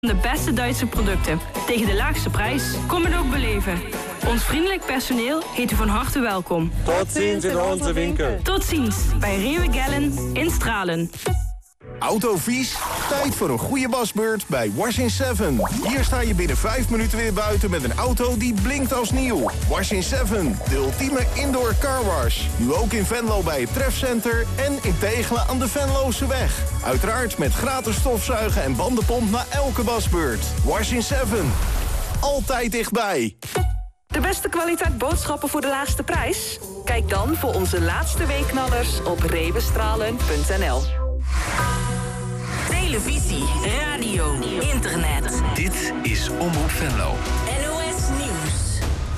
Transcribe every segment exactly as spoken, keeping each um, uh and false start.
De beste Duitse producten tegen de laagste prijs. Kom het ook beleven. Ons vriendelijk personeel heet u van harte welkom. Tot ziens in onze winkel. Tot ziens bij Rewe Gallen in Stralen. Autovies? Tijd voor een goede wasbeurt bij Wash in Seven. Hier sta je binnen vijf minuten weer buiten met een auto die blinkt als nieuw. Wash in Seven, de ultieme indoor car wash. Nu ook in Venlo bij het Trefcenter en in Tegelen aan de Venlose weg. Uiteraard met gratis stofzuigen en bandenpomp na elke wasbeurt. Wash in Seven, altijd dichtbij. De beste kwaliteit boodschappen voor de laagste prijs? Kijk dan voor onze laatste weekknallers op rewestralen punt n l. Televisie, radio, internet. Dit is Omroep Venlo. N O S Nieuws.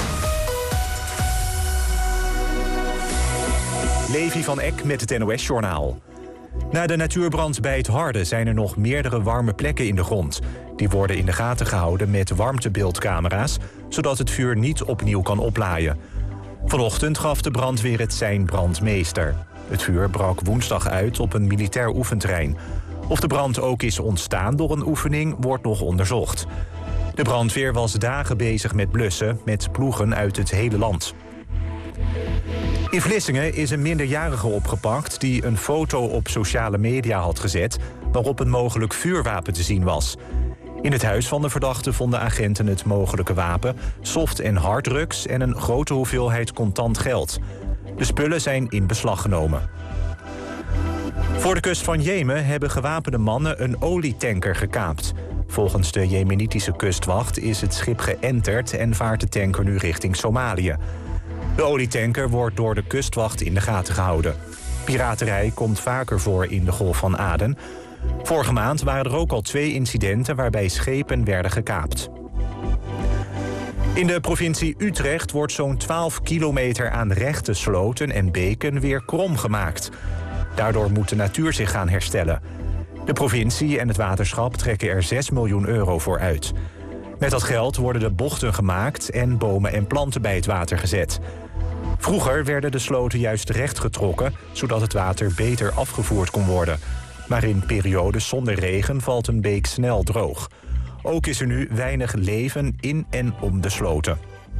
Levi van Eck met het N O S-journaal. Na de natuurbrand bij het Harde zijn er nog meerdere warme plekken in de grond. Die worden in de gaten gehouden met warmtebeeldcamera's, zodat het vuur niet opnieuw kan oplaaien. Vanochtend gaf de brandweer het sein brandmeester. Het vuur brak woensdag uit op een militair oefenterrein. Of de brand ook is ontstaan door een oefening, wordt nog onderzocht. De brandweer was dagen bezig met blussen, met ploegen uit het hele land. In Vlissingen is een minderjarige opgepakt die een foto op sociale media had gezet waarop een mogelijk vuurwapen te zien was. In het huis van de verdachte vonden agenten het mogelijke wapen, soft- en harddrugs en een grote hoeveelheid contant geld. De spullen zijn in beslag genomen. Voor de kust van Jemen hebben gewapende mannen een olietanker gekaapt. Volgens de Jemenitische kustwacht is het schip geënterd en vaart de tanker nu richting Somalië. De olietanker wordt door de kustwacht in de gaten gehouden. Piraterij komt vaker voor in de Golf van Aden. Vorige maand waren er ook al twee incidenten waarbij schepen werden gekaapt. In de provincie Utrecht wordt zo'n twaalf kilometer aan rechte sloten en beken weer krom gemaakt. Daardoor moet de natuur zich gaan herstellen. De provincie en het waterschap trekken er zes miljoen euro voor uit. Met dat geld worden de bochten gemaakt en bomen en planten bij het water gezet. Vroeger werden de sloten juist recht getrokken, zodat het water beter afgevoerd kon worden. Maar in periodes zonder regen valt een beek snel droog. Ook is er nu weinig leven in en om de sloten.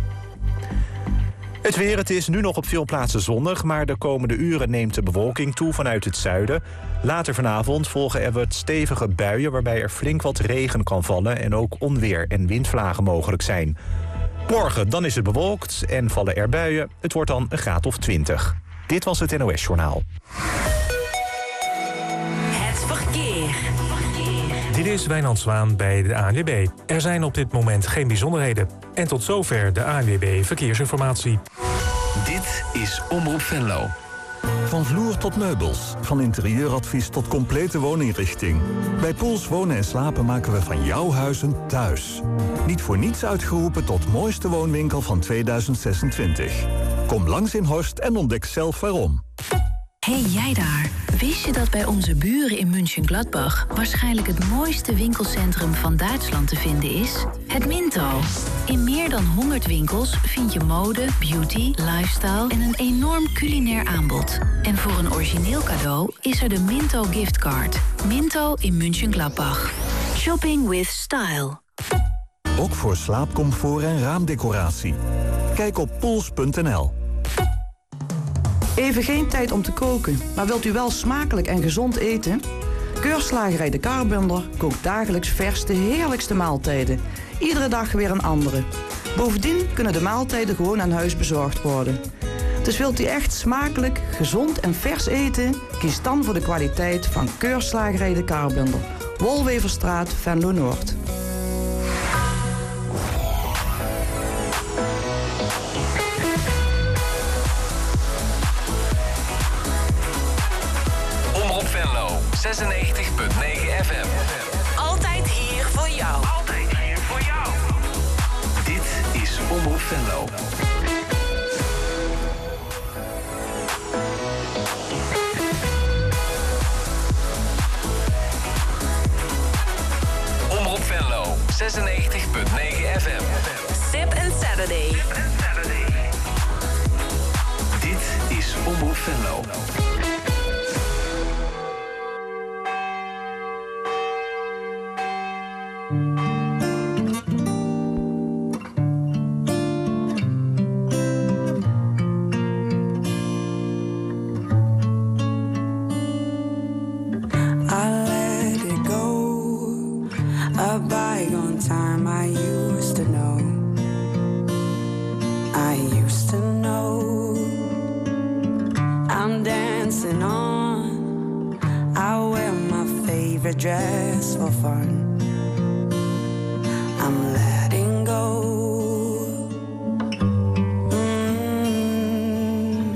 Het weer, het is nu nog op veel plaatsen zonnig, maar de komende uren neemt de bewolking toe vanuit het zuiden. Later vanavond volgen er wat stevige buien waarbij er flink wat regen kan vallen en ook onweer en windvlagen mogelijk zijn. Morgen dan is het bewolkt en vallen er buien. Het wordt dan een graad of twintig. Dit was het N O S-journaal. Het verkeer. Dit is Wijnand Zwaan bij de A N W B. Er zijn op dit moment geen bijzonderheden. En tot zover de A N W B Verkeersinformatie. Dit is Omroep Venlo. Van vloer tot meubels, van interieuradvies tot complete wooninrichting. Bij Poels Wonen en Slapen maken we van jouw huizen thuis. Niet voor niets uitgeroepen tot mooiste woonwinkel van tweeduizend zesentwintig. Kom langs in Horst en ontdek zelf waarom. Hey jij daar, wist je dat bij onze buren in München-Gladbach waarschijnlijk het mooiste winkelcentrum van Duitsland te vinden is? Het Minto. In meer dan honderd winkels vind je mode, beauty, lifestyle en een enorm culinair aanbod. En voor een origineel cadeau is er de Minto giftcard. Minto in München-Gladbach. Shopping with style. Ook voor slaapcomfort en raamdecoratie. Kijk op poels punt n l. Even geen tijd om te koken, maar wilt u wel smakelijk en gezond eten? Keurslagerij De Karbender kookt dagelijks vers de heerlijkste maaltijden. Iedere dag weer een andere. Bovendien kunnen de maaltijden gewoon aan huis bezorgd worden. Dus wilt u echt smakelijk, gezond en vers eten? Kies dan voor de kwaliteit van Keurslagerij De Karbender. Wolweverstraat, Venlo Noord. zesennegentig komma negen F M. Altijd hier voor jou. Altijd hier voor jou. Dit is Omroep Venlo. Omroep Venlo, zesennegentig komma negen F M. Sip and Saturday. Sip and Saturday. Dit is Omroep Venlo. Thank you. a bygone time I used to know. I used to know. I'm dancing on. I wear my favorite dress for fun. I'm letting go. Mm.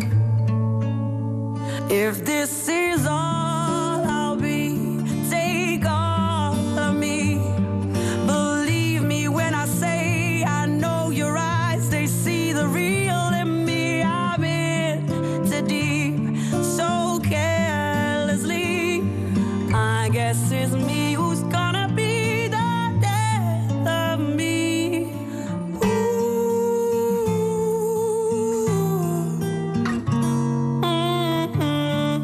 If this is all I'll be, take all of me. Believe me when I say I know your eyes, they see the real in me. I'm in too deep, so carelessly. I guess it's me who's gonna be the death of me. Ooh. Mm-hmm.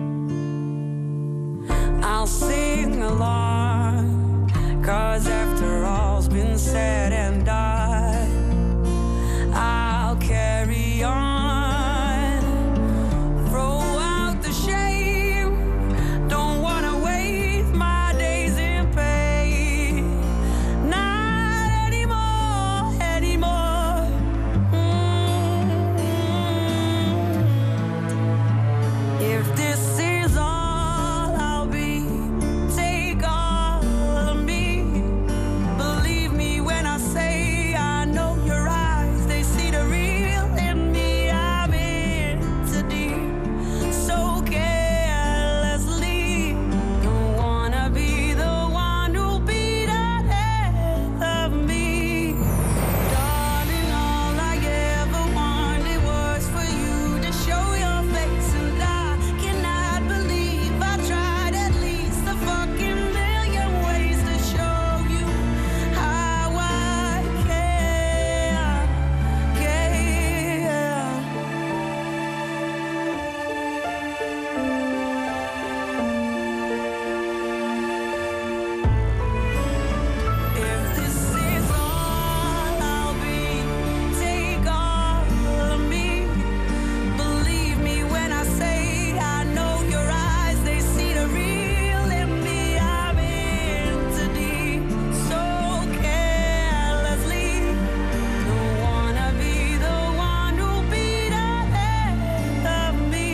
I'll sing along, 'cause after all's been said and done, I'll carry on. Throw out the shame, don't wanna waste my days in pain. Not anymore, anymore. Mm-hmm. If this is all I'll be, take all of me. Believe me when I say I know your eyes, they see the real in me. I'm in too deep, so carelessly. Don't wanna be the one who'll be the death of me. Darling, all I ever wanted was for you to show your face, and I cannot believe I tried at least a fucking million ways to show you how I care, care. If this is all I'll be, take all of me. Believe me when I say I know your eyes, they see the real in me. I'm in too deep, so carelessly. Don't wanna be the one who'll be the death of me.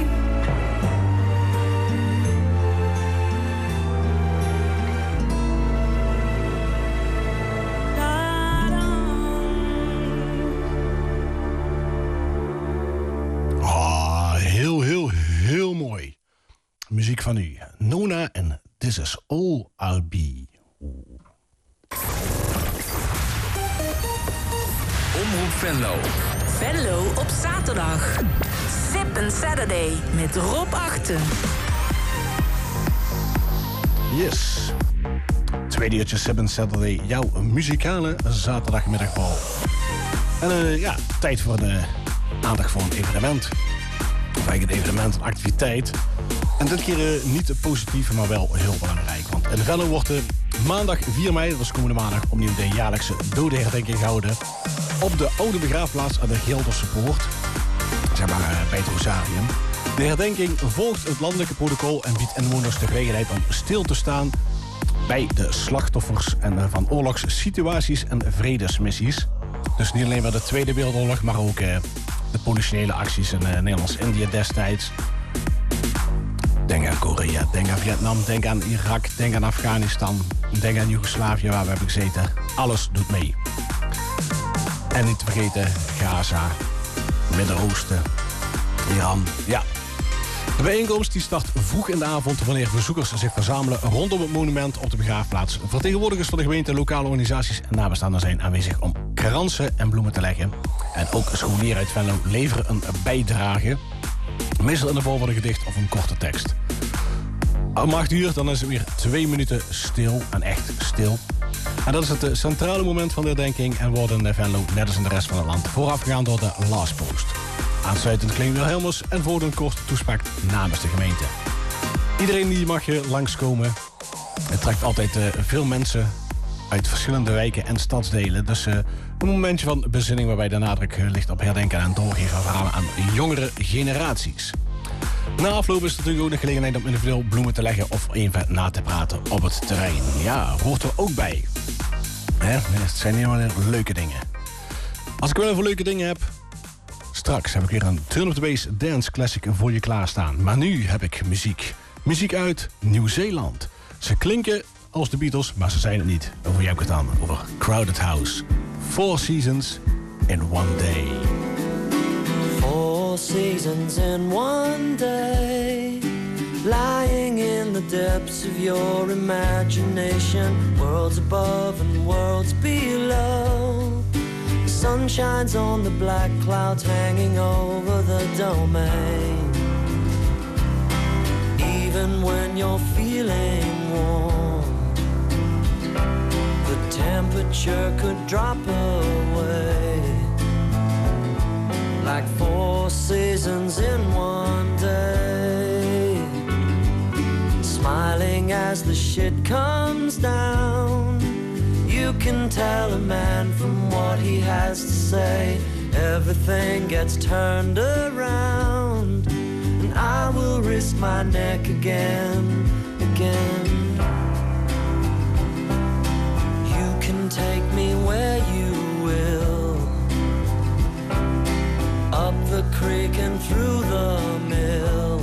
Ah, heel, heel, heel mooi. Muziek van u, Nona en This Is All I'll Be. Omroep Venlo. Venlo op zaterdag. Sip and Saturday met Rob Achten. Yes. Tweede uurtje Seven Saturday, jouw muzikale zaterdagmiddagbal. En uh, ja, tijd voor de aandacht voor een evenement. Of eigenlijk een evenement, een activiteit. En dit keer uh, niet positief, maar wel heel belangrijk. Want in Venlo wordt uh, maandag vier mei, dat is komende maandag, opnieuw de jaarlijkse dodenherdenking gehouden. Op de oude begraafplaats aan de Gelderse Poort. Zeg maar uh, bij het Rosarium. De herdenking volgt het landelijke protocol en biedt inwoners de gelegenheid om stil te staan bij de slachtoffers en, uh, van oorlogssituaties en vredesmissies. Dus niet alleen maar de Tweede Wereldoorlog, maar ook uh, de politionele acties in uh, Nederlands-Indië destijds. Denk aan Korea, denk aan Vietnam, denk aan Irak, denk aan Afghanistan, denk aan Joegoslavië waar we hebben gezeten. Alles doet mee. En niet te vergeten Gaza, Midden-Oosten, Iran, ja. De bijeenkomst die start vroeg in de avond wanneer bezoekers zich verzamelen rondom het monument op de begraafplaats. Vertegenwoordigers van de gemeente, lokale organisaties en nabestaanden zijn aanwezig om kransen en bloemen te leggen. En ook scholieren uit Venlo leveren een bijdrage. Meestal in de vorm van een gedicht of een korte tekst. Om acht uur dan is het weer twee minuten stil en echt stil. En dat is het centrale moment van de herdenking en worden in Venlo, net als in de rest van het land, voorafgegaan door de Last Post. Aansluitend klinkt Wilhelmus en volgt een korte toespraak namens de gemeente. Iedereen die mag je langskomen. Het trekt altijd uh, veel mensen uit verschillende wijken en stadsdelen. Dus uh, een momentje van bezinning waarbij de nadruk uh, ligt op herdenken en doorgeven van verhalen aan jongere generaties. Na afloop is er natuurlijk ook de gelegenheid om individueel bloemen te leggen of even na te praten op het terrein. Ja, hoort er ook bij. Hè? Het zijn helemaal leuke dingen. Als ik wel even leuke dingen heb, straks heb ik weer een Turn of the Bass Dance Classic voor je klaarstaan. Maar nu heb ik muziek. Muziek uit Nieuw-Zeeland. Ze klinken als de Beatles, maar ze zijn het niet. Over jou heb ik het aan. Over Crowded House. Four Seasons in One Day. Four seasons in one day, lying in the depths of your imagination, worlds above and worlds below. The sun shines on the black clouds hanging over the domain. Even when you're feeling warm, the temperature could drop away. Like four seasons in one day. Smiling as the shit comes down, you can tell a man from what he has to say. Everything gets turned around, and I will risk my neck again, again. You can take me where you will, up the creek and through the mill,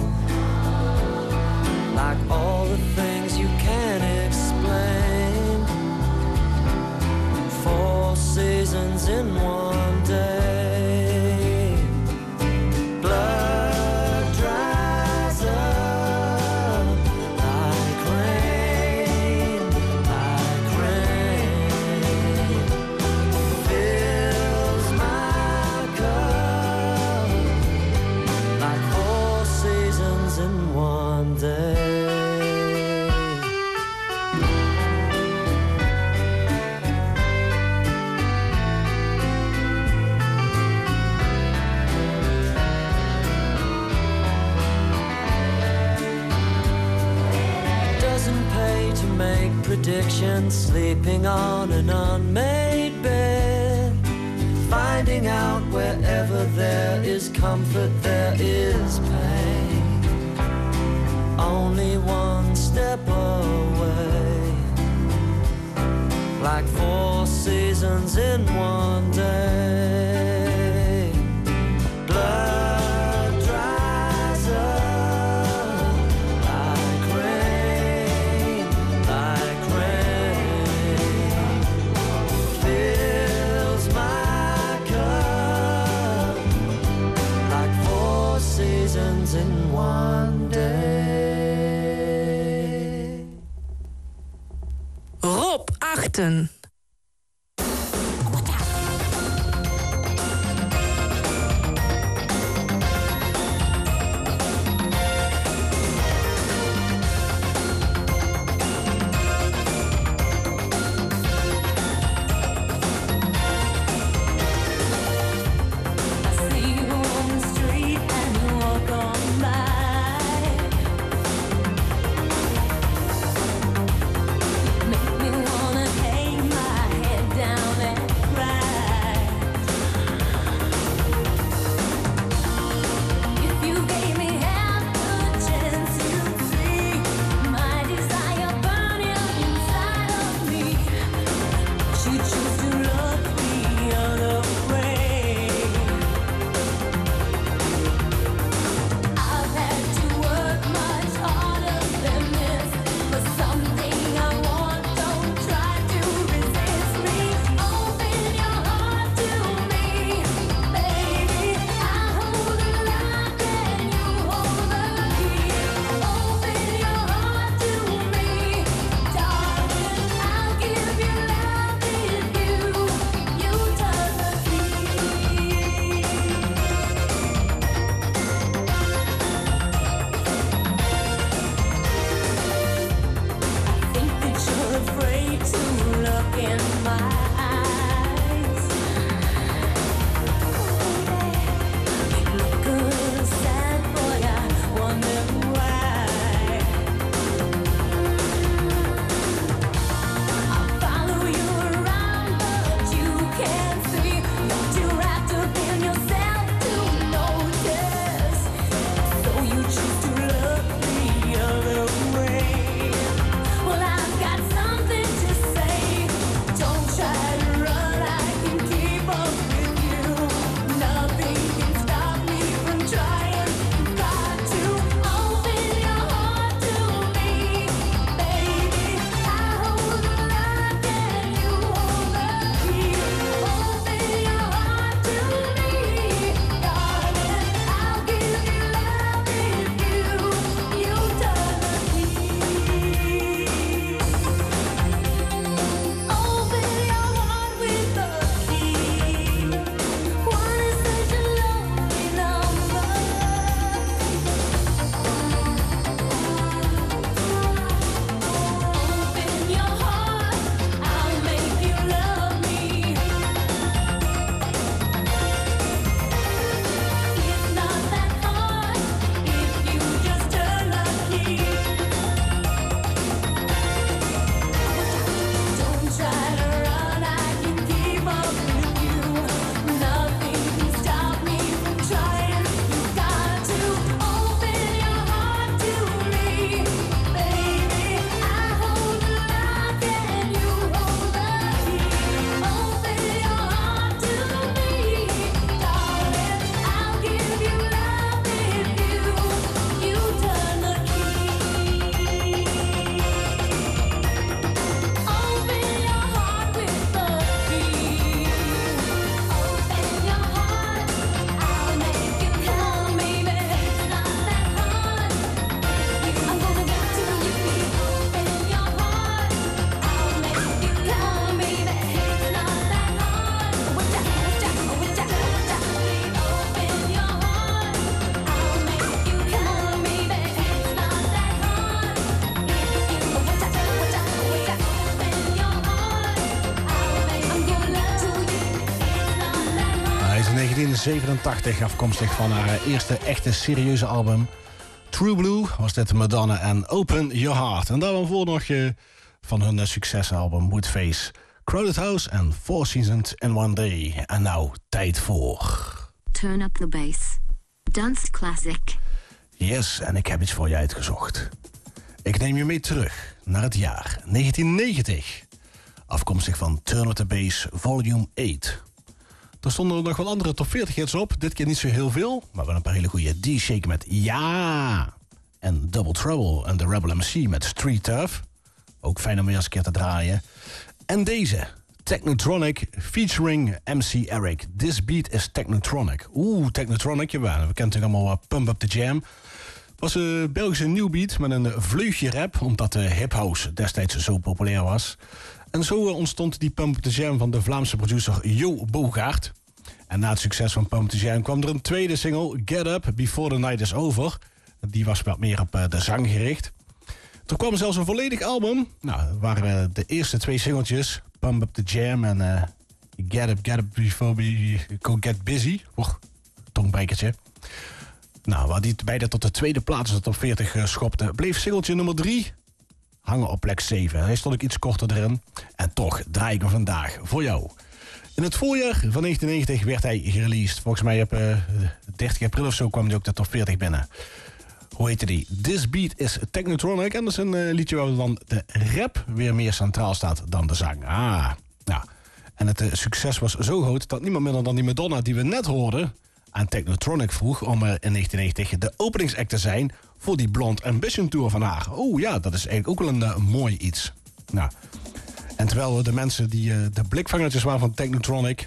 like all the things you can't explain. Four seasons in one day. Blood dries up like rain, like rain. Fills my cup like four seasons in one day. Make predictions, sleeping on an unmade bed, finding out wherever there is comfort there is pain. Only one step away, like four seasons in one day. Blood in one day. Rob Achten. Give you negentien zevenentachtig, afkomstig van haar eerste echte serieuze album. True Blue was dit Madonna en Open Your Heart. En daarvoor nog uh, van hun uh, succesalbum Woodface, Crowded House en Four Seasons in One Day. En nou, tijd voor... Turn Up the Bass. Dance Classic. Yes, en ik heb iets voor je uitgezocht. Ik neem je mee terug naar het jaar negentien negentig. Afkomstig van Turn Up the Bass Volume acht. Er stonden er nog wel andere top veertig hits op. Dit keer niet zo heel veel, maar wel een paar hele goede. D-Shake met Ja! En Double Trouble en The Rebel M C met Street Tough. Ook fijn om weer eens een keer te draaien. En deze, Technotronic featuring M C Eric. This Beat is Technotronic. Oeh, Technotronic, jawel. We kennen natuurlijk allemaal uh, Pump Up The Jam. Was een Belgische nieuw beat met een vleugje rap, omdat de hip house destijds zo populair was. En zo ontstond die Pump Up The Jam van de Vlaamse producer Jo Bogaert. En na het succes van Pump Up The Jam kwam er een tweede single, Get Up Before The Night Is Over. Die was wat meer op de zang gericht. Er kwam zelfs een volledig album. Nou, dat waren de eerste twee singeltjes, Pump Up The Jam en uh, Get Up, Get Up Before We Go Get Busy. Och, tongbrekertje. Nou, waar die beide tot de tweede plaats van de top veertig uh, schopte, bleef singeltje nummer drie hangen op plek zeven. Hij stond ook iets korter erin. En toch draai ik hem vandaag voor jou. In het voorjaar van negentien negentig werd hij gereleased. Volgens mij op uh, dertig april of zo kwam hij ook de top veertig binnen. Hoe heette die? This Beat is Technotronic. En dat is een uh, liedje waar dan de rap weer meer centraal staat dan de zang. Ah, nou. En het uh, succes was zo groot dat niemand minder dan die Madonna die we net hoorden aan Technotronic vroeg om uh, in negentien negentig de openingsact te zijn voor die Blonde Ambition Tour van haar. Oh ja, dat is eigenlijk ook wel een uh, mooi iets. Nou, en terwijl uh, de mensen die uh, de blikvangertjes waren van Technotronic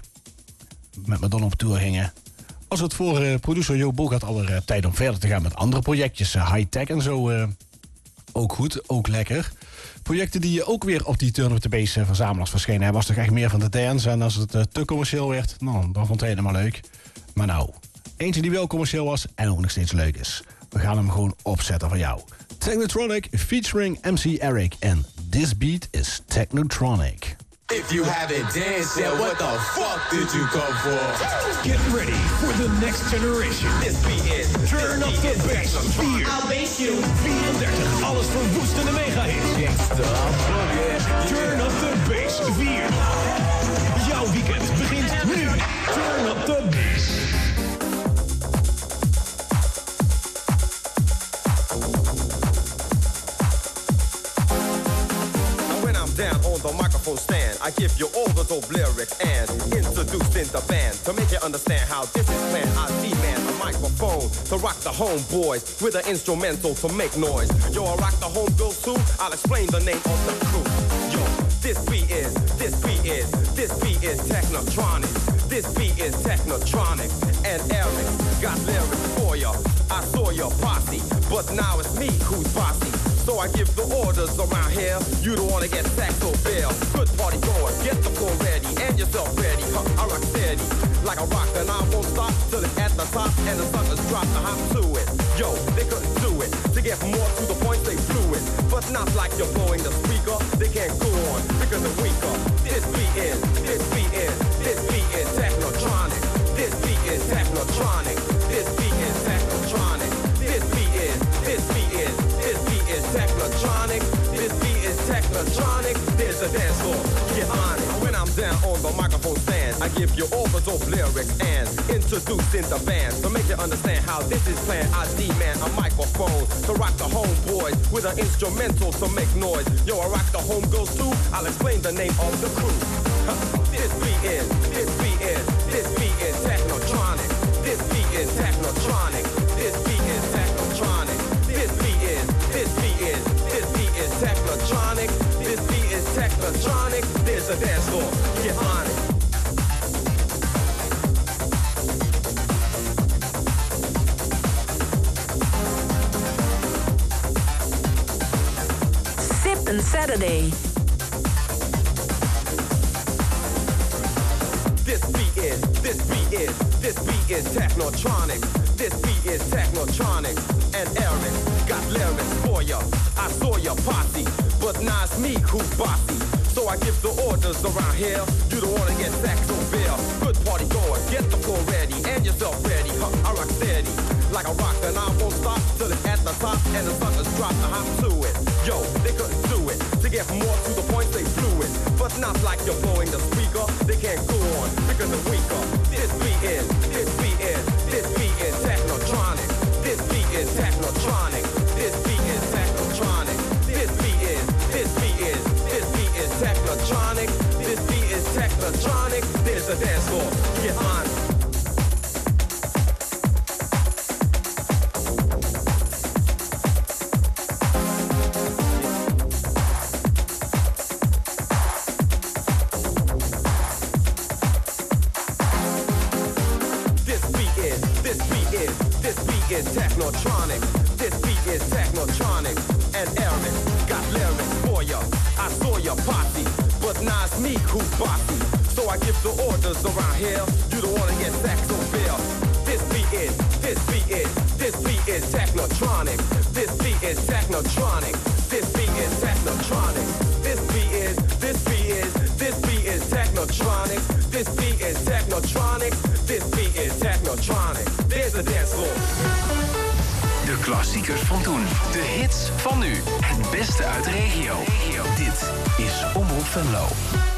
met Madonna op tour gingen, was het voor uh, producer Jo Bogaert alweer uh, tijd om verder te gaan met andere projectjes. Uh, high-tech en zo. Uh, ook goed, ook lekker. Projecten die je ook weer op die Turn Up The Bass uh, verzamelaars verschenen. Hij was toch echt meer van de dance. En als het uh, te commercieel werd, nou, dan vond hij het helemaal leuk. Maar nou, eentje die wel commercieel was en ook nog steeds leuk is. We gaan hem gewoon opzetten voor jou. Technotronic featuring M C Eric. En This Beat is Technotronic. If you haven't danced yet, what the fuck did you come for? Get ready for the next generation. This beat is Turn Up The Bass vier. I'll base you. vierendertig alles verwoestende mega-hits. Turn Up The Bass vier. Jouw weekend begint nu. Turn Up The Bass. Down on the microphone stand, I give you all the dope lyrics and introduce in the band to make you understand how this is planned. I demand a microphone to rock the homeboys with an instrumental to make noise. Yo, I rock the homegirls too. I'll explain the name of the crew. Yo, this beat is, this beat is, this beat is Technotronic. This beat is Technotronic, and Eric got lyrics for ya. I saw your posse, but now it's me who's bossy. So I give the orders around here. You don't wanna get sacked or bail. Good party going, get the floor ready and yourself ready. Huh, I rock steady like a rock, and I won't stop till it's at the top and the suckers drop the hop to it. Yo, they couldn't do it. To get more to the point, they blew it. But not like you're blowing the speaker. They can't go on because they're weaker. This beat is, this beat is, this beat is Technotronic. This beat is Technotronic. This beat is Technotronic. This beat is, this beat is, this beat is Technotronic. This beat is Technotronic. There's a dance floor, get on it. When I'm down on the microphone stand, I give you all the dope lyrics and introduce in the band to make you understand how this is planned. I demand a microphone to rock the homeboys with an instrumental to make noise. Yo, I rock the homegirls too. I'll explain the name of the crew. This beat is, this beat is, this beat is Technotronic. This beat is Technotronic. This beat is Technotronic. This beat is, this beat is, this beat is Technotronic. This beat is Technotronic. There's a dance floor, get on it. Sippin' Saturday. This beat is, this beat is, this beat is Technotronic. This beat is Technotronic. And Eric got lyrics for ya. I saw your posse, but now it's me who's bossy. So So I give the orders around here. You don't wanna get sacked on beer. Good party going, get the floor ready and yourself ready. Huh, I rock steady like a rock, and I won't stop till it's at the top and the suckers drop the hop to it. Yo, they couldn't do it. To get more to the point, they flew it. But not like you're blowing the speaker. They can't go on because they're weaker. This beat is, this beat is, this beat is technotronic. This beat is technotronic. This beat is technotronic. This beat is, this beat is, this beat is technotronic. This beat is technotronic. There's a dance floor. Get mine. Technotronic, this beat is technotronic. And Aaron got lyrics for ya. I saw your posse, but now it's me who's bossy. So I give the orders around here. You don't wanna get sacked on beer. This beat is, this beat is, this beat is technotronic. This beat is technotronic. This beat is technotronic. This beat is, this beat is, this beat is technotronic. This beat is technotronic. This beat is technotronic. There's a dance floor. De klassiekers van toen. De hits van nu. Het beste uit de regio. Dit is Omroep Venlo.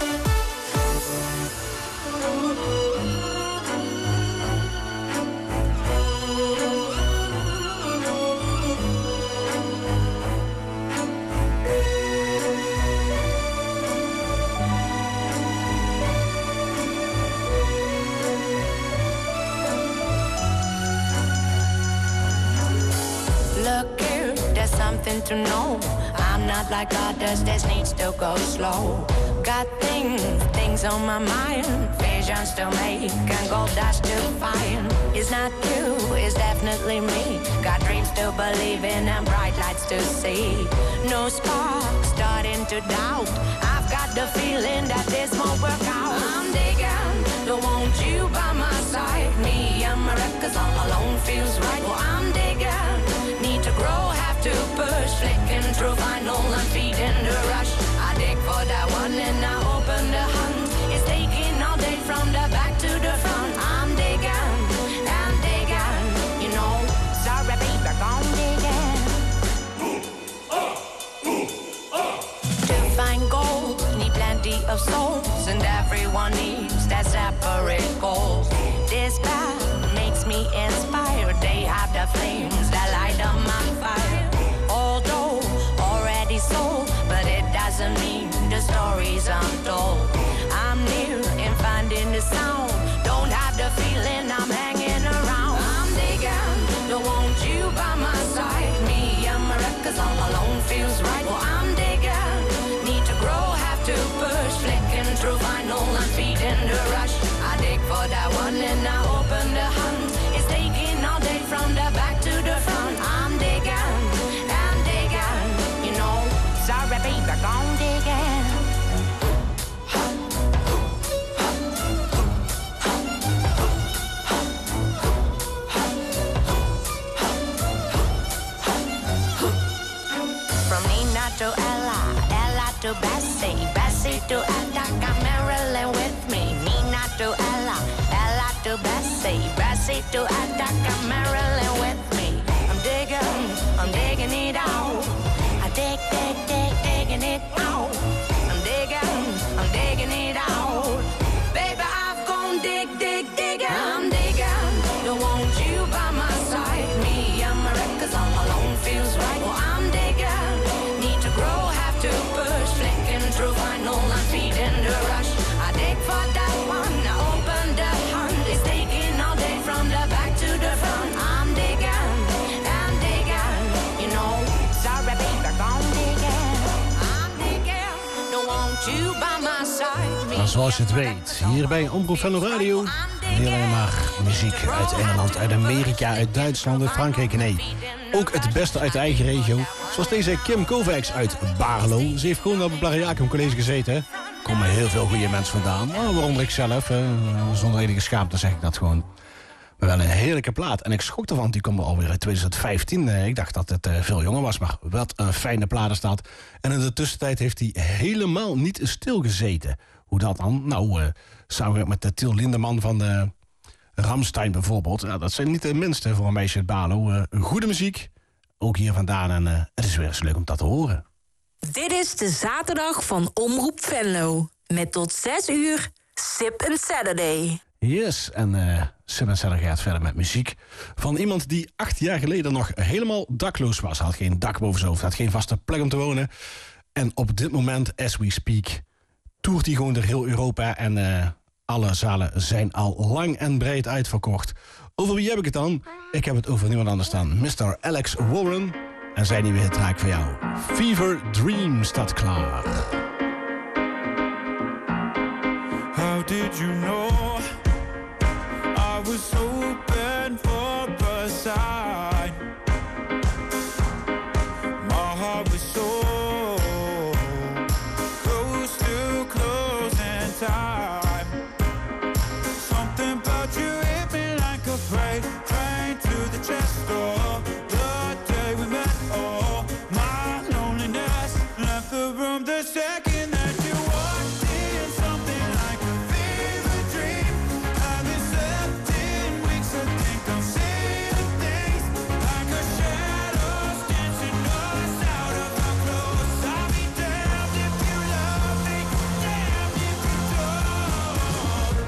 Something to know. I'm not like others, this needs to go slow. Got things, things on my mind. Visions to make and gold dust to find. It's not you, it's definitely me. Got dreams to believe in and bright lights to see. No spark, starting to doubt. I've got the feeling that this won't work out. I'm digging, don't want you by my side. Me and my records all alone feels right. Well, I'm digging, need to grow, have to push. Flicking through vinyl and feeding the rush. I dig for that one and I open the hunt. It's taking all day from the back to the front. I'm digging, I'm digging, you know. Sorry baby, I'm digging. To find gold, need plenty of souls. And everyone needs that separate goal. This path makes me inspired. They have the flames that light up my fire. Although already sold, but it doesn't mean the stories untold. I'm near in finding the sound. Don't have the feeling I'm hanging around. I'm digging, don't want you by my side. Me and my records all alone feels right. Well, I'm digging, need to grow, have to push. Flicking through vinyl and feeding the rush. I dig for that one and I open the hunt. It's taking all day from the back to the front. I'm digging, I'm digging, you know. Sorry baby, I'm digging. From Nina to Ella, Ella to Bessie, Bessie to Attica, Marilyn with me. Nina to Ella, Ella to Bessie, Bessie to Attica, Marilyn with me. I'm digging, I'm digging it out. I dig, dig, dig, digging it out. I'm digging, I'm digging it out. Baby, I've gone dig, dig, digging. I'm digging, don't want you by my side. Me and my records all alone feels right. Well, I'm digging, need to grow, have to push. Flicking through vinyl and feeding the rush. I dig for that one, I open the hunt. It's taking all day from the back to the front. I'm digging, I'm digging, you know. Sorry baby, I'm digging. I'm digging, don't want you by my side. En zoals je het weet, hier bij Omroep Venlo Radio. Niet alleen maar muziek uit Engeland, uit Amerika, uit Duitsland, uit Frankrijk. Nee, ook het beste uit de eigen regio. Zoals deze Kim Kovacs uit Barlo. Ze heeft gewoon op het Plariacum College gezeten. Er komen heel veel goede mensen vandaan. Oh, waaronder ik zelf. Eh, zonder enige schaamte zeg ik dat gewoon. Maar wel een heerlijke plaat. En ik schrok ervan, die kwam alweer in twintig vijftien. Ik dacht dat het uh, veel jonger was, maar wat een fijne plaat staat. En in de tussentijd heeft hij helemaal niet stilgezeten. Hoe dat dan? Nou, uh, samen met uh, Till Lindemann van de Rammstein bijvoorbeeld. Nou, dat zijn niet de minste voor een meisje uit Balo. Uh, goede muziek, ook hier vandaan. En uh, het is weer eens leuk om dat te horen. Dit is de zaterdag van Omroep Venlo. Met tot zes uur Sip and Saturday. Yes, en uh, Sip and Saturday gaat verder met muziek van iemand die acht jaar geleden nog helemaal dakloos was. Had geen dak boven zijn hoofd, had geen vaste plek om te wonen. En op dit moment, as we speak, toert hij gewoon door heel Europa. En uh, alle zalen zijn al lang en breed uitverkocht. Over wie heb ik het dan? Ik heb het over niemand anders dan mister Alex Warren. En zijn nieuwe hit raak voor jou. Fever Dream staat klaar. How did you know I was open for a sign? My heart was so close to closing time. Something about you hit me like a freight train to the chest door. The day we met, oh, my loneliness left the room the second that you walked in. Something like a fever dream. I've been slept in weeks, I think I'm seeing things like a shadows dancing us out of our clothes. I'll be damned if you love me, damned if you don't.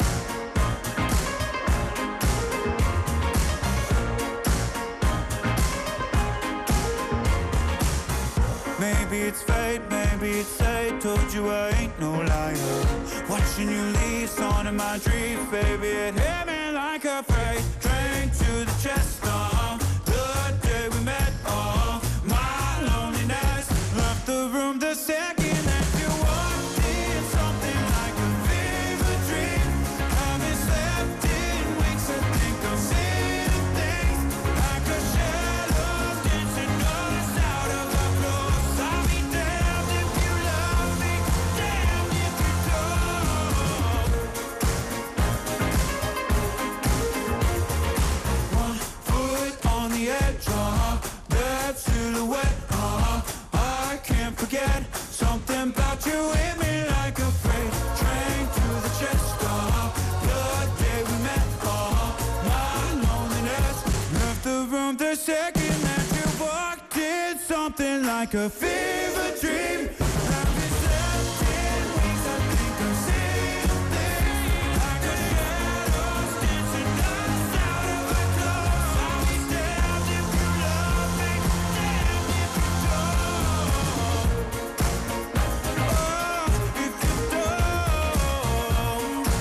Maybe it's fate, maybe it's fate. Told you I ain't no liar. Watching you leave, song in my dreams, baby. It hit me like a freight train to the chest of the day we met. Oh, my loneliness left the room the second that you walked in. Something like a fever dream. I've been slept in weeks, I think I'm seeing things like a shadow dancing us out of our clothes. I'll be damned if you love me, damned if you don't. One foot on the edge, uh-huh, that silhouette, uh-huh, I can't forget. Something about you hit me like a freight train to the chest, uh-huh, the day we met, uh-huh, my loneliness left the room the second that you walked in. Something like a fever dream. I've been slept in weeks, I think I'm seeing things like a shadows dancing us out of our clothes. I'll be damned if you love me, damned if you don't. Oh, if you don't.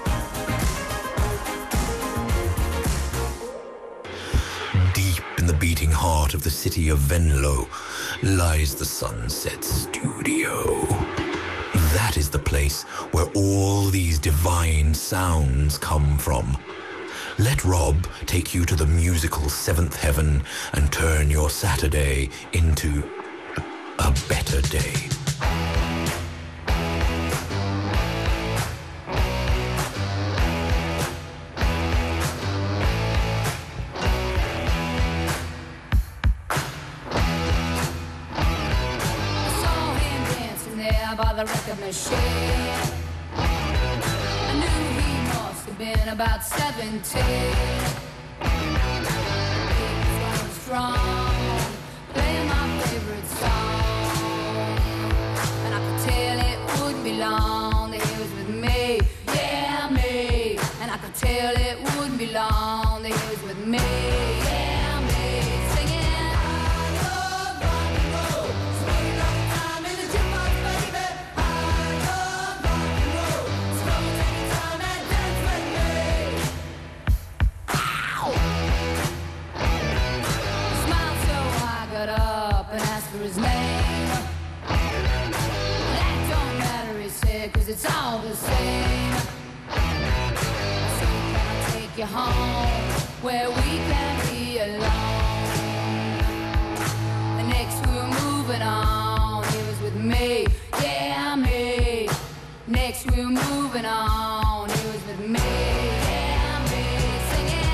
Deep in the beating heart of the city of Venlo lies the Sunset Studio. That is the place where all these divine sounds come from. Let Rob take you to the musical seventh heaven and turn your Saturday into a better day. Saw him dancing there by the record machine. I knew he must have been about seventeen. He was going strong, playing my favorite song, and I could tell it wouldn't be long that he was with me, yeah me. And I could tell it wouldn't be long that he was with me, yeah me. Singing. Smiled so I got up and asked for his name. That don't matter, he said, 'cause it's all the same. I said, can I take you home where we can be alone? The next we were moving on, he was with me, yeah me. Next we were moving on, he was with me, yeah me. Singing.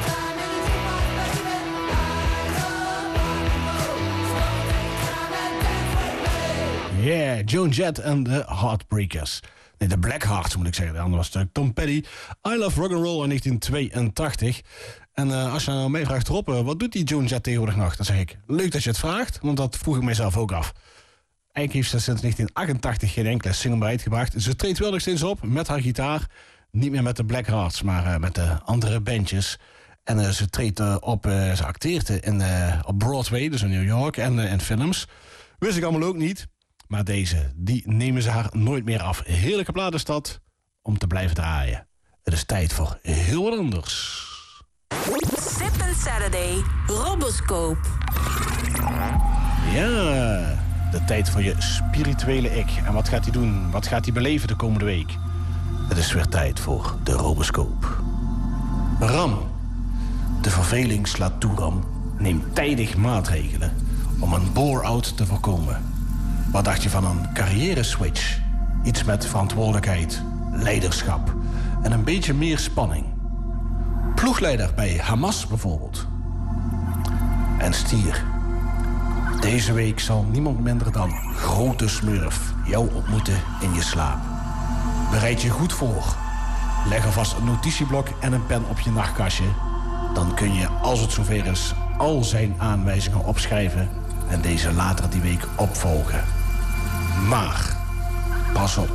Yeah, Joan Jett en de Heartbreakers. Nee, de Blackhearts moet ik zeggen. De andere was natuurlijk Tom Petty. I Love Rock'n'Roll in negentien tweeëntachtig. En uh, als je nou mij vraagt, Rob, uh, wat doet die Joan Jett tegenwoordig nog? Dan zeg ik, leuk dat je het vraagt, want dat vroeg ik mijzelf ook af. Eigenlijk heeft ze sinds negentien achtentachtig geen enkele single meer uitgebracht. Ze treedt wel nog steeds op met haar gitaar. Niet meer met de Blackhearts, maar uh, met de andere bandjes. En uh, ze treedt uh, op, uh, ze acteert in, uh, op Broadway, dus in New York, en uh, in films. Wist ik allemaal ook niet. Maar deze, die nemen ze haar nooit meer af. Heerlijke platenstad om te blijven draaien. Het is tijd voor heel wat anders. Sip and Saturday, Roboscope. Ja, de tijd voor je spirituele ik. En wat gaat hij doen? Wat gaat hij beleven de komende week? Het is weer tijd voor de Roboscope. Ram. De verveling slaat toe, Ram. Neem tijdig maatregelen om een bore-out te voorkomen. Wat dacht je van een carrière-switch? Iets met verantwoordelijkheid, leiderschap en een beetje meer spanning. Ploegleider bij Hamas bijvoorbeeld. En Stier. Deze week zal niemand minder dan Grote Smurf jou ontmoeten in je slaap. Bereid je goed voor. Leg alvast een notitieblok en een pen op je nachtkastje. Dan kun je, als het zover is, al zijn aanwijzingen opschrijven en deze later die week opvolgen. Maar, pas op.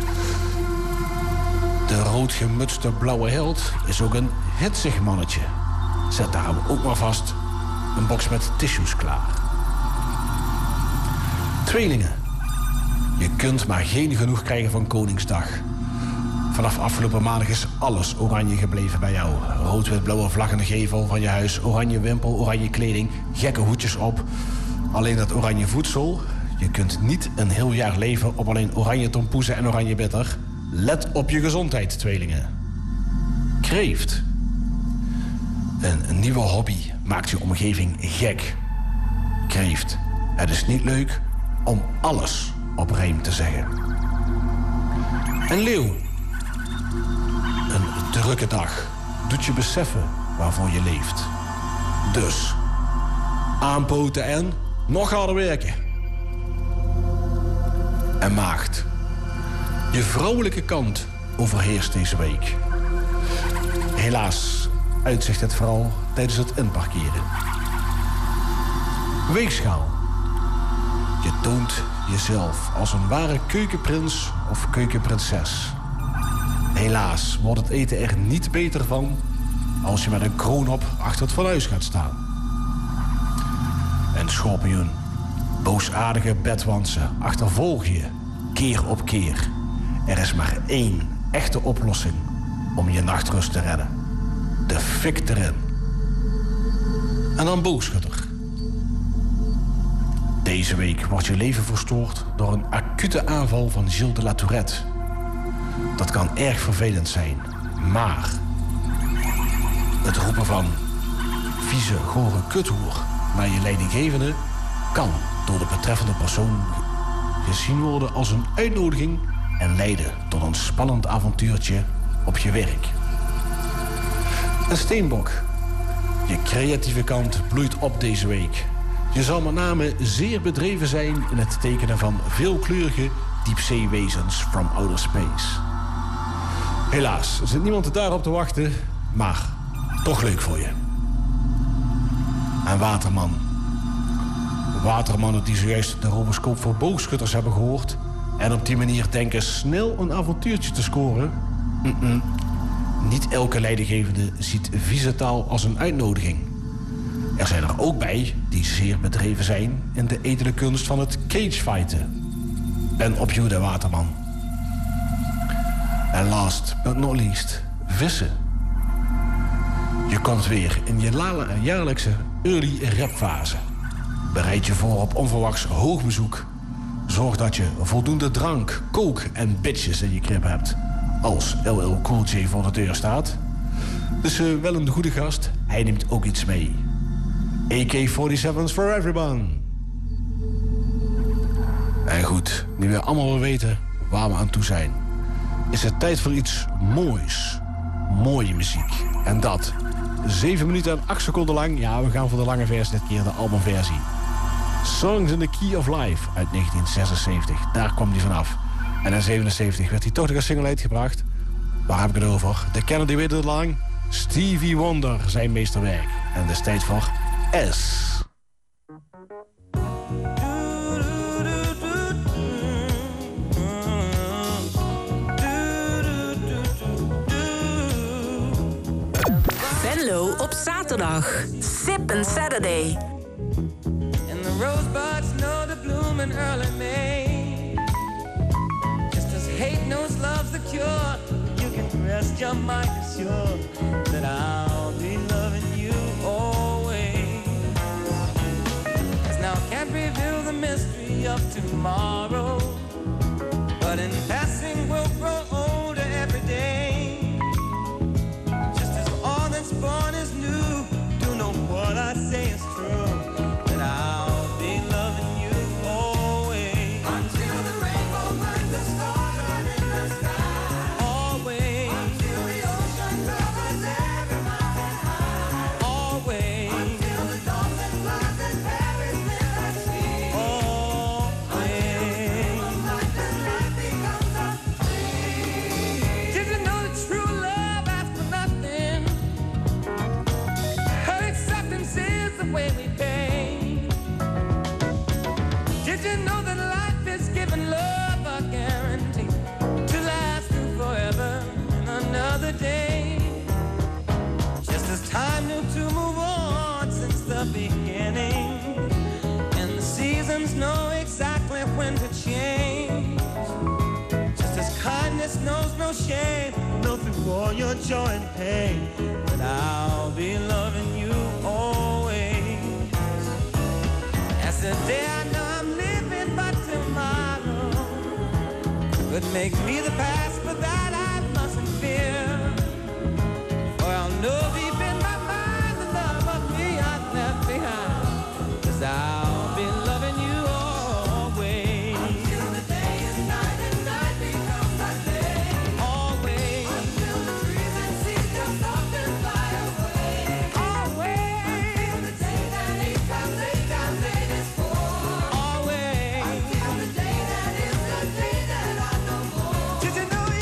De roodgemutste blauwe held is ook een hitsig mannetje. Zet daarom ook maar vast een box met tissues klaar. Tweelingen. Je kunt maar geen genoeg krijgen van Koningsdag. Vanaf afgelopen maandag is alles oranje gebleven bij jou. Rood-wit-blauwe vlag in de gevel van je huis. Oranje wimpel, oranje kleding, gekke hoedjes op. Alleen dat oranje voedsel. Je kunt niet een heel jaar leven op alleen oranje tompoezen en oranje bitter. Let op je gezondheid, tweelingen. Kreeft. Een, een nieuwe hobby maakt je omgeving gek. Kreeft. Het is niet leuk om alles op rijm te zeggen. En leeuw. Een drukke dag doet je beseffen waarvoor je leeft. Dus, aanpoten en nog harder werken. En maagd. Je vrouwelijke kant overheerst deze week. Helaas uitzicht het vooral tijdens het inparkeren. Weegschaal. Je toont jezelf als een ware keukenprins of keukenprinses. Helaas wordt het eten er niet beter van als je met een kroon op achter het fornuis gaat staan. En schorpioen. Boosaardige bedwansen achtervolg je keer op keer. Er is maar één echte oplossing om je nachtrust te redden. De fik erin. En dan boogschutter. Deze week wordt je leven verstoord door een acute aanval van Gilles de La Tourette. Dat kan erg vervelend zijn, maar het roepen van vieze, gore kuthoer naar je leidinggevende kan door de betreffende persoon gezien worden als een uitnodiging en leiden tot een spannend avontuurtje op je werk. Een steenbok. Je creatieve kant bloeit op deze week. Je zal met name zeer bedreven zijn in het tekenen van veelkleurige diepzeewezens from outer space. Helaas zit niemand daarop te wachten, maar toch leuk voor je. En waterman. Watermannen die zojuist de Roboscoop voor boogschutters hebben gehoord en op die manier denken snel een avontuurtje te scoren. Mm-mm. Niet elke leidinggevende ziet vieze taal als een uitnodiging. Er zijn er ook bij die die zeer bedreven zijn in de edele kunst van het cagefighten. En op Jude Waterman. En last but not least, vissen. Je komt weer in je la- jaarlijkse early rapfase. Bereid je voor op onverwachts hoog bezoek. Zorg dat je voldoende drank, coke en bitches in je krib hebt. Als L L Cool J voor de deur staat. Dus uh, wel een goede gast, hij neemt ook iets mee. A K zevenenveertig's for everyone. En goed, nu we allemaal wel weten waar we aan toe zijn, is het tijd voor iets moois. Mooie muziek. En dat zeven minuten en acht seconden lang. Ja, we gaan voor de lange versie dit keer, de albumversie. Songs in the Key of Life uit negentien zesenzeventig. Daar kwam die vanaf. En in zevenenzeventig werd hij toch nog een single uitgebracht. Waar heb ik het over? De Kennedy weet het lang. Stevie Wonder, zijn meesterwerk. En het is tijd voor S. Venlo op zaterdag. Sip and Saturday. And the rosebuds know the bloom in early May. Just as hate knows love's the cure, you can rest your mind assured that I'll be loving you always. Cause now I can't reveal the mystery of tomorrow, but in passing we'll grow older every day. Just as all that's born is new, do know what I say is true, that I'll be loving you always. Until the rainbow burns the stars in the sky. Always. Until the ocean covers every mountain high. Always. Until the dolphin flies and Paris live at sea. Always. Until life and life becomes a dream. Did you know that true love asks for nothing? Her acceptance is the way we pay. Did you know that life is giving love a guarantee to last through forever and another day? Just as time knew to move on since the beginning, and the seasons know exactly when to change. Just as kindness knows no shame, nothing for your joy and pain, but I'll be loving you always. As the day I know I'm living, but tomorrow could make me the past, but that I mustn't fear. For I'll know deep in my mind the love of me I've left behind, cause I'll be loving you always. Until the day is night and night becomes a day. Always. Until the trees and seas just often fly away. Always. Until the day that eight times eight times eight is four. Always. Until the day that is the day that I know more. Did you know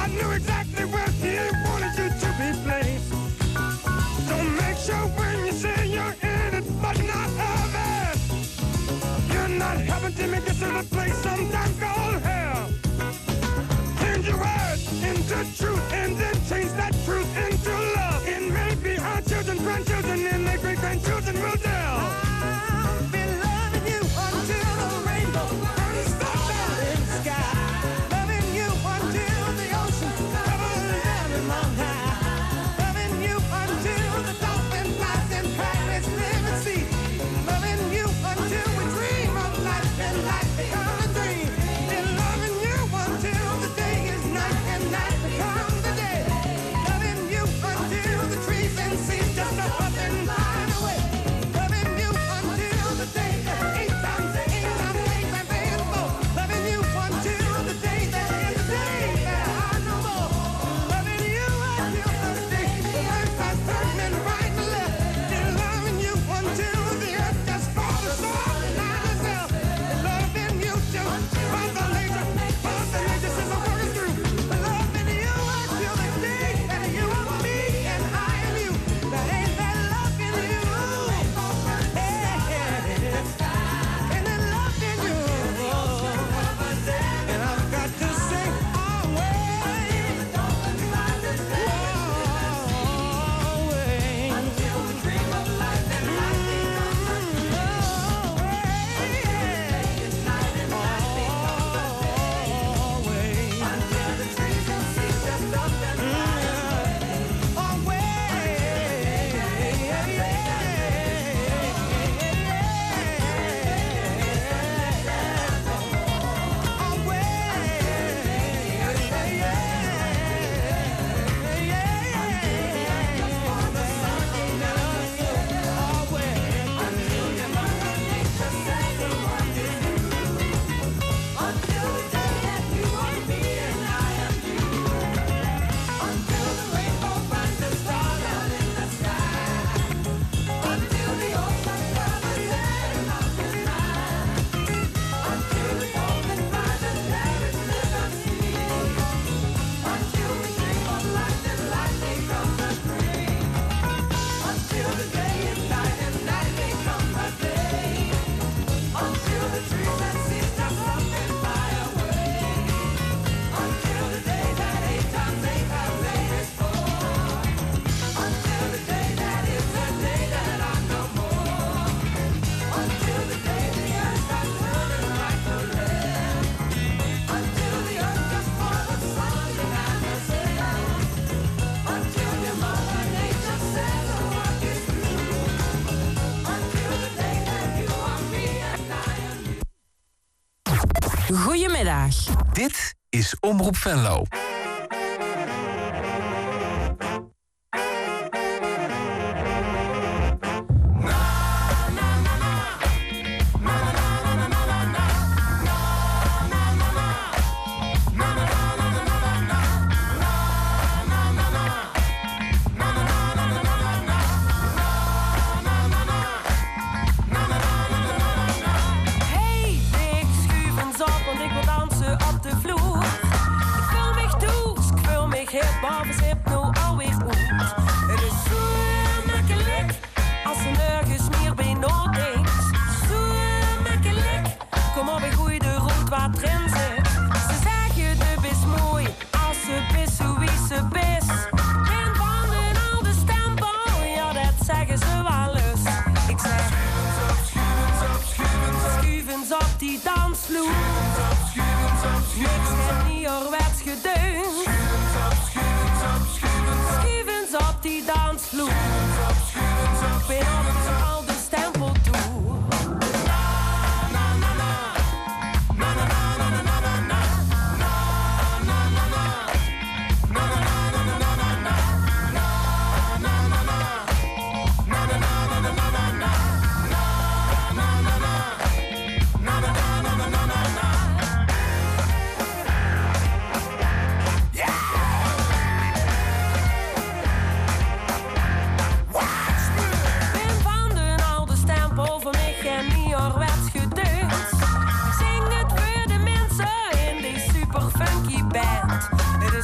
I knew exactly where he wanted you to be placed. Don't make sure when you say you're in it, but not of it. You're not helping to make it to the place sometimes called hell. Change your words into truth and then change that truth into love. It may be our children, grandchildren, and their great grandchildren will tell. I've been loving you until the rainbow burns the mountain sky. Loving you until the ocean covers every mountain high. Loving you until the dolphin flies in Paris, live and see. Loving you until we dream of life and life becomes a dream. And loving you until the day is night and night becomes the day. Loving you until the trees and seas just up and fly away. Loving you until the day that eight times eight times eight times available. Loving you until the day that is the day that I know more. Loving you until the day the earth starts turning right and left. And loving you until the earth just falls apart and not itself. And loving you till Mother Nature, Mother Nature says the work is through. Loving you until the day that you are me and I am you. That ain't that loving you. And then loving you. And I've got to say always, always. Until we dream of life and life becomes a dream. Night and night becomes a day. Until the trees and seas just up and Goedemiddag. Dit is Omroep Venlo. Hey, ik schuif eens op, want ik wil dansen op de vloer. Ik wil mich douce, ik wil mich hip, maar we zit nu alweer goed. Het is zo makkelijk, als er nergens meer bij nodig is. Zo makkelijk, kom op, ik gooi de rood wat erin zit. Ze zeggen de bis mooi, als ze bis hoe wie ze bis. En van een oude stempel, ja dat zeggen ze wel eens. Ik zeg, schuvens op die dansvloer. Niks en nieuwerwets gedeund. Schuvens op die dansvloer. Ik ben op een oude stempel toe. Ben van de oude stempel, voor mij geen nieuwerwets gedeund. Zing het voor de mensen in die super funky band. Het is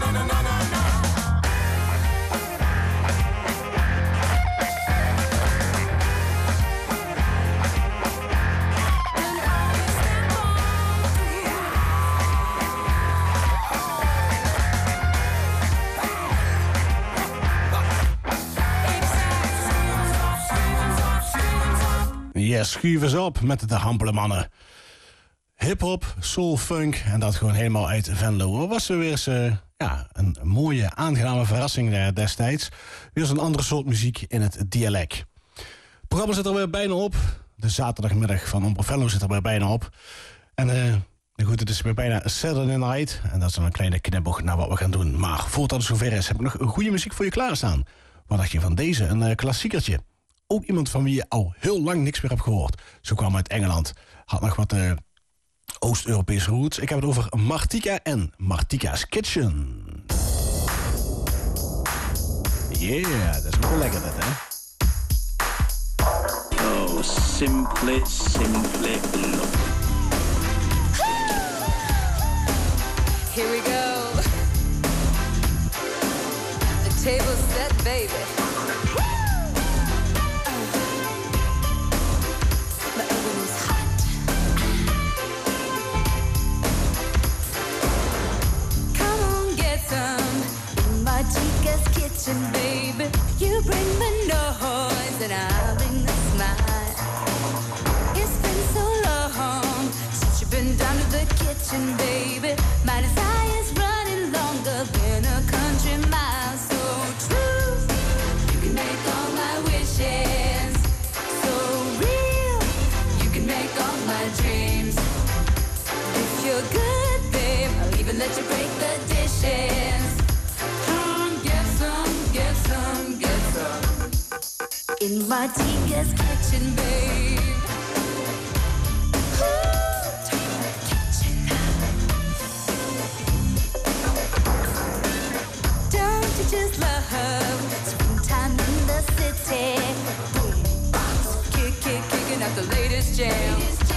Ja, schuiven ze op met de hampele mannen. Hip-hop, soul, funk en dat gewoon helemaal uit Venlo. Dat was er weer eens uh, ja, een mooie, aangename verrassing uh, destijds. Weer eens een andere soort muziek in het dialect. Het programma zit er weer bijna op. De zaterdagmiddag van Omroep Venlo zit er weer bijna op. En uh, goed, het is weer bijna Saturday Night. En dat is dan een kleine knipoog naar wat we gaan doen. Maar voordat het zover is, heb ik nog een goede muziek voor je klaarstaan. Wat dacht je van deze? Een uh, klassiekertje. Ook iemand van wie je al heel lang niks meer hebt gehoord. Zo kwam uit Engeland. Had nog wat uh, Oost-Europese roots. Ik heb het over Martika en Martika's Kitchen. Yeah, dat is ook wel lekker dit, hè? Oh, simply, simply love. Here we go. The table's set, baby. Martika's Kitchen, baby. You bring the noise and I bring the smile. It's been so long since you've been down to the kitchen, baby. My desire's running longer than a country mile. So true, you can make all my wishes. So real, you can make all my dreams. If you're good, babe, I'll even let you break the dishes. In Martika's Kitchen, babe. Kitchen. Don't you just love springtime in the city? Boom, box, kick, kick, kicking out the latest jam.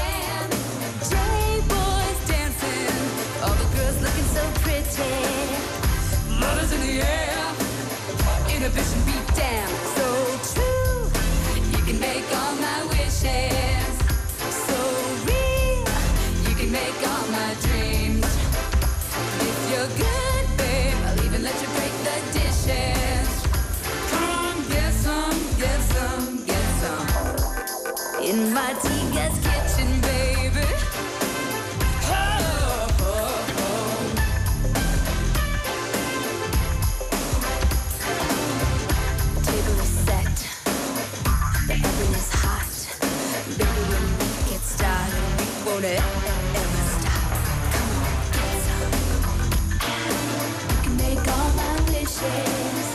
J-boys dancing, all the girls looking so pretty. Love is in the air, inhibition beat down. So true. Make all my wishes so real. You can make all my dreams. If you're good, babe, I'll even let you break the dishes. Come on, get some, get some, get some. In Martika's Kitchen, baby. Oh, oh, oh. Table is set. The oven is hot. Baby, when we get started, we won't ever stop. Come on, get some. You can make all my wishes.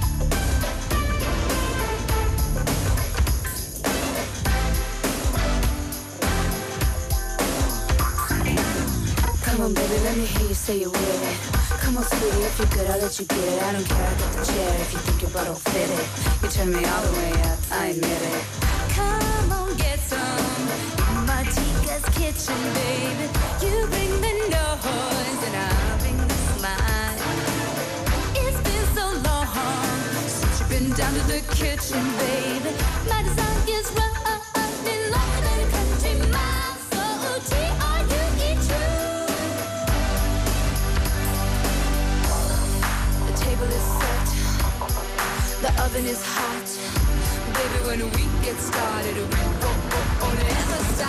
Come on, baby, let me hear you say you're with it. Come on, sweetie, if you're good, I'll let you get it. I don't care, I get the chair if you think your butt don't fit it. You turn me all the way up, I admit it. Come on, get some. Martika's Kitchen, baby. You bring the noise and I'll bring the smile. It's been so long since you've been down to the kitchen, baby. My desire's running longer than a country mile. So T R U E true. The table is set. The oven is hot. Baby, when we get started, we won't ever stop.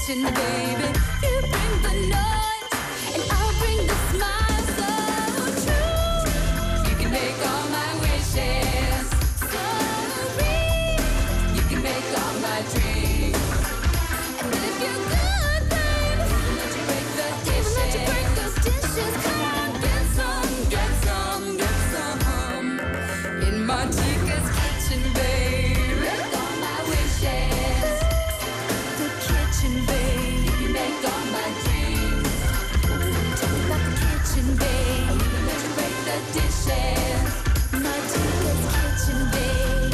kitchen, baby. You bring the noise, and I'll bring the smile. So true, you can make all my wishes so real. You can make all my dreams. And if you're good, babe, let you break the dishes. Let you break those dishes. Come on, get some, get some, get some. In my chica's kitchen, babe. Make all my wishes. The kitchen, babe. You can make all my dreams. Tell me about the kitchen, babe. Let you break the dishes. My chica's kitchen, babe.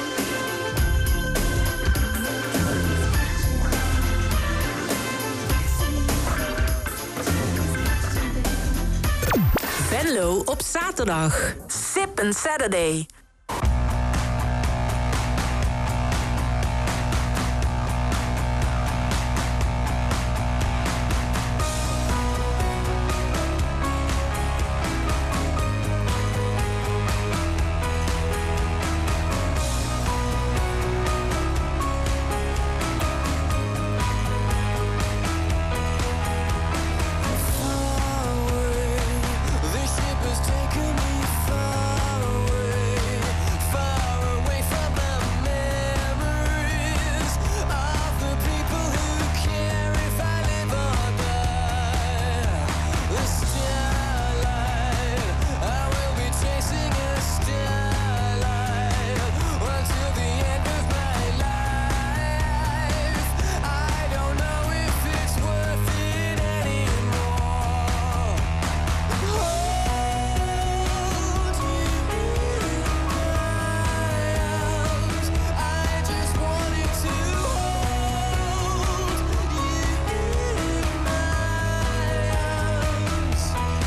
Venlo op zaterdag. Sip and Saturday. This ship has taken me far away, far away from the memories of the people who care if I live or die. The starlight, I will be chasing a starlight until the end of my life. I don't know if it's worth it anymore. Hold you in my arms. I just wanted to hold you in my arms.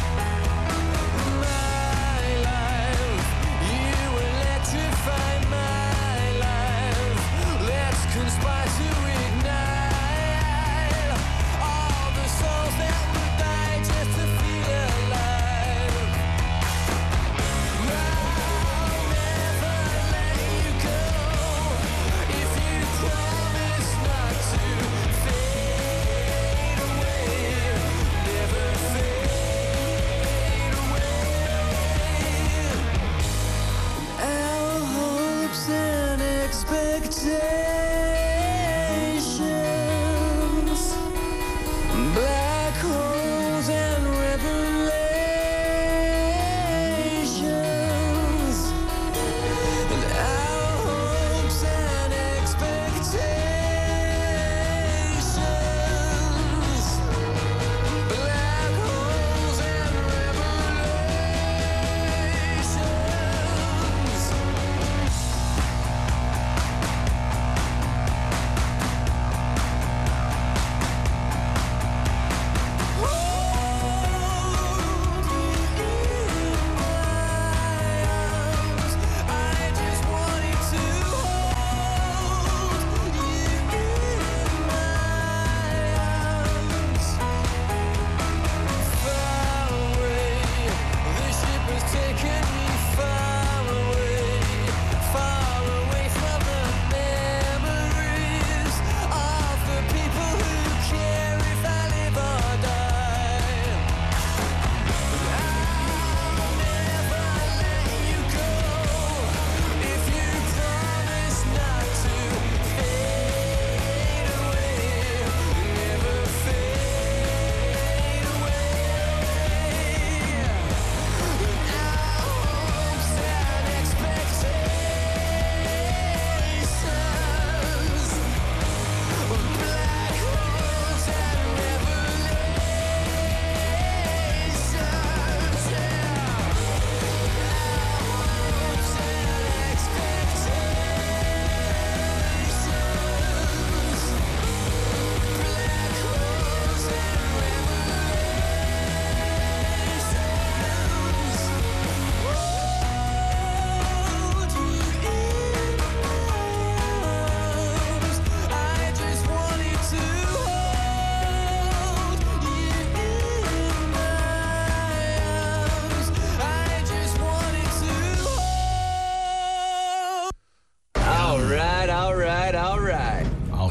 My life, you electrify my life. Let's conspire to ignite all the souls that would die just to feel alive. I'll never let you go if you promise not to fade away, never fade away. Our hopes and expectations, black holes and revelations. And our hopes and expectations, black holes and revelations.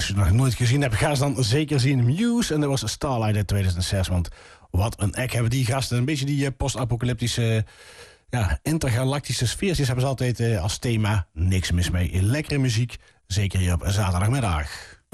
als je het nog nooit gezien hebt, ga ze dan zeker zien. Muse, en dat was Starlight uit tweeduizend zes. Want wat een act hebben die gasten. Een beetje die uh, post-apocalyptische, ja, intergalactische sfeertjes hebben ze altijd uh, als thema. Niks mis mee. Lekkere muziek, zeker hier op zaterdagmiddag.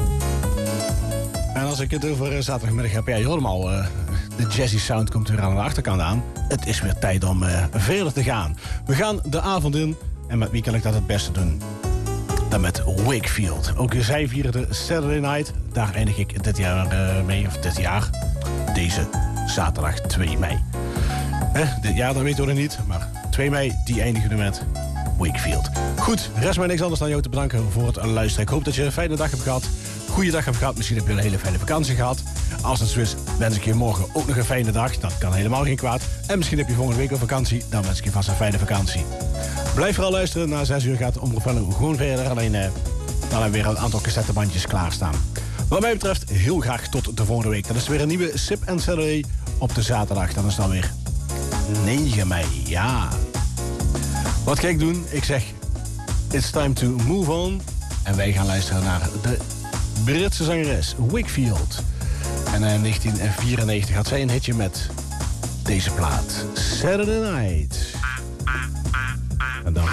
En als ik het over uh, zaterdagmiddag heb, ja, je hoort hem al. Uh, de jazzy sound komt weer aan de achterkant aan. Het is weer tijd om uh, verder te gaan. We gaan de avond in. En met wie kan ik dat het beste doen? Dan met Wakefield. Ook zij vieren de Saturday Night. Daar eindig ik dit jaar uh, mee, of dit jaar. Deze zaterdag twee mei. Eh, dit jaar, dat weten we nog niet. Maar twee mei, die eindigen we met Wakefield. Goed, rest mij niks anders dan jou te bedanken voor het luisteren. Ik hoop dat je een fijne dag hebt gehad. Goeie dag hebt gehad. Misschien heb je een hele fijne vakantie gehad. Als het zo is, wens ik je morgen ook nog een fijne dag. Dat kan helemaal geen kwaad. En misschien heb je volgende week ook vakantie. Dan wens ik je vast een fijne vakantie. Blijf vooral luisteren. Na zes uur gaat Omroep Venlo gewoon verder. Alleen uh, dan hebben we weer een aantal cassettebandjes klaarstaan. Wat mij betreft heel graag tot de volgende week. Dat is weer een nieuwe Sip en Saturday op de zaterdag. Dan is dan weer negen mei. Ja. Wat ga ik doen? Ik zeg, it's time to move on. En wij gaan luisteren naar de Britse zangeres Wakefield. En in negentien vierennegentig had zij een hitje met deze plaat. Saturday Night. En dan...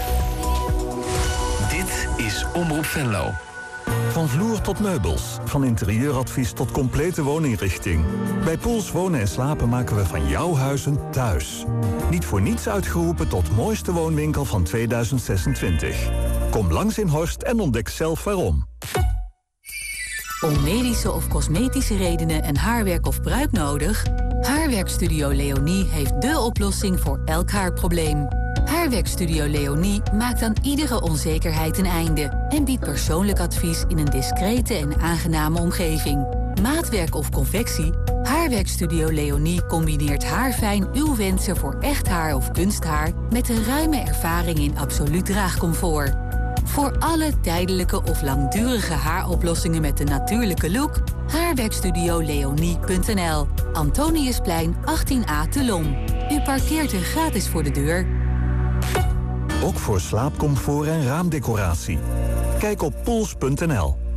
Dit is Omroep Venlo. Van vloer tot meubels, van interieuradvies tot complete wooninrichting. Bij Poels Wonen en Slapen maken we van jouw huizen thuis. Niet voor niets uitgeroepen tot mooiste woonwinkel van tweeduizend zesentwintig. Kom langs in Horst en ontdek zelf waarom. Om medische of cosmetische redenen een haarwerk of pruik nodig? Haarwerkstudio Leonie heeft dé oplossing voor elk haarprobleem. Haarwerkstudio Leonie maakt aan iedere onzekerheid een einde en biedt persoonlijk advies in een discrete en aangename omgeving. Maatwerk of confectie? Haarwerkstudio Leonie combineert haarfijn uw wensen voor echt haar of kunsthaar met een ruime ervaring in absoluut draagcomfort. Voor alle tijdelijke of langdurige haaroplossingen met een natuurlijke look, haarwerkstudio leonie punt n l. Antoniusplein achttien A te Lom. U parkeert er gratis voor de deur. Ook voor slaapcomfort en raamdecoratie. Kijk op poels punt n l.